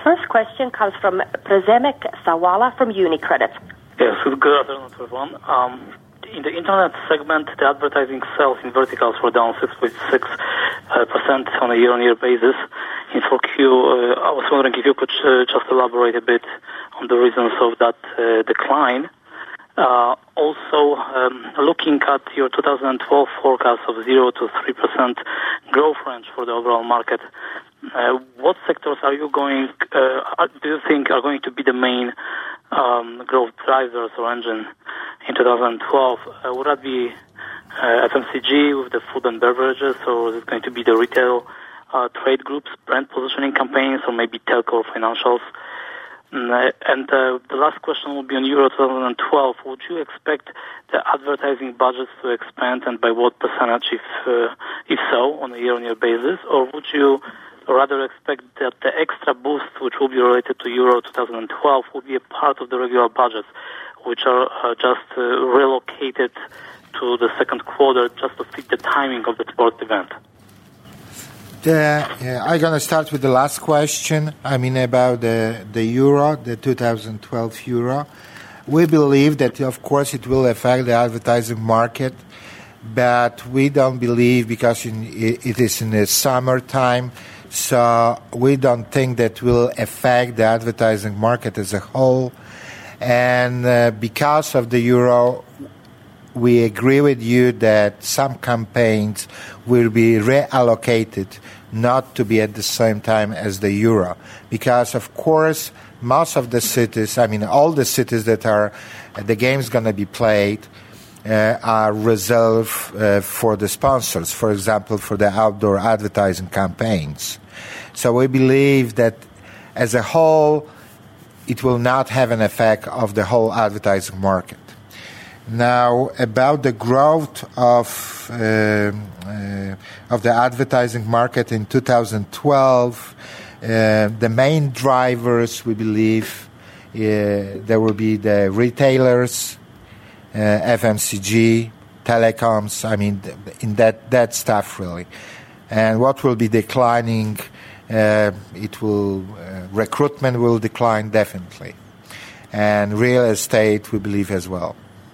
first question comes from Prezemek Sawala from UniCredit. Yes, good afternoon, everyone. In the internet segment, the advertising sales in verticals were down 6.6% on a year-on-year basis. In 4Q, I was wondering if you could just elaborate a bit on the reasons of that decline. Also, looking at your 2012 forecast of 0 to 3% growth range for the overall market, what sectors are you do you think are going to be the main growth drivers or engine in 2012? Would that be FMCG with the food and beverages, or is it going to be the retail trade groups, brand positioning campaigns, or maybe telco financials? And the last question will be on Euro 2012. Would you expect the advertising budgets to expand, and by what percentage, if so, on a year-on-year basis? Or would you rather expect that the extra boost, which will be related to Euro 2012, will be a part of the regular budgets, which are just relocated to the second quarter just to fit the timing of the sports event? I'm going to start with the last question. About the Euro, the 2012 Euro. We believe that, of course, it will affect the advertising market, but we don't believe, because it is in the summertime, so we don't think that will affect the advertising market as a whole. And because of the Euro, we agree with you that some campaigns will be reallocated not to be at the same time as the Euro. Because, of course, most of the cities, all the cities that are the game's going to be played are reserved for the sponsors, for example, for the outdoor advertising campaigns. So we believe that as a whole, it will not have an effect of the whole advertising market. Now, about the growth of the advertising market in 2012, the main drivers, we believe, there will be the retailers, FMCG, telecoms, in that stuff really. And what will be declining, recruitment will decline definitely. And real estate, we believe as well.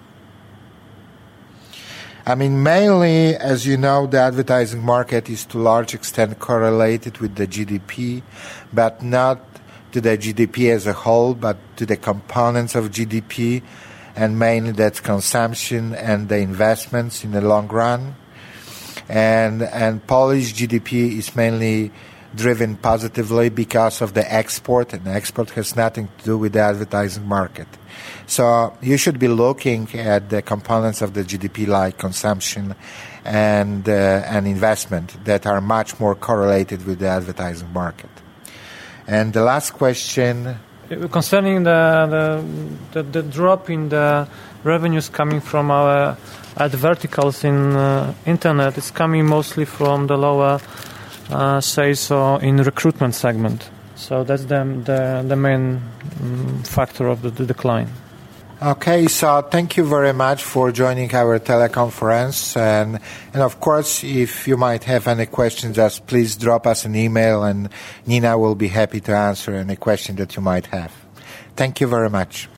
Mainly, as you know, the advertising market is to a large extent correlated with the GDP, but not to the GDP as a whole, but to the components of GDP, and mainly that's consumption and the investments in the long run. And Polish GDP is mainly driven positively because of the export, and the export has nothing to do with the advertising market. So you should be looking at the components of the GDP like consumption and investment that are much more correlated with the advertising market. And the last question concerning the drop in the revenues coming from our ad verticals in internet, it's coming mostly from the lower sales in recruitment segment. So that's the main factor of the decline. Okay, so thank you very much for joining our teleconference. And of course, if you might have any questions, just please drop us an email, and Nina will be happy to answer any question that you might have. Thank you very much.